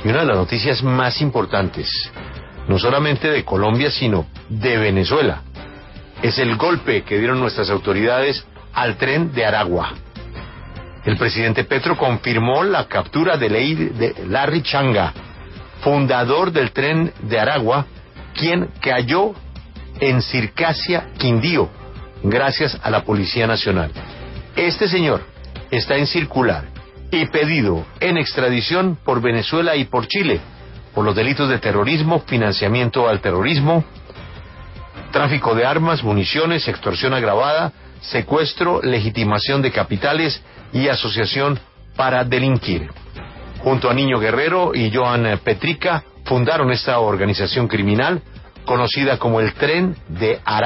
Y una de las noticias más importantes, no solamente de Colombia, sino de Venezuela, es el golpe que dieron nuestras autoridades al tren de Aragua. El presidente Petro confirmó la captura de Larry Changa, fundador del tren de Aragua, quien cayó en Circasia, Quindío, gracias a la Policía Nacional. Este señor está en circular y pedido en extradición por Venezuela y por Chile, por los delitos de terrorismo, financiamiento al terrorismo, tráfico de armas, municiones, extorsión agravada, secuestro, legitimación de capitales y asociación para delinquir. Junto a Niño Guerrero y Joan Petrica fundaron esta organización criminal conocida como el Tren de Aragua.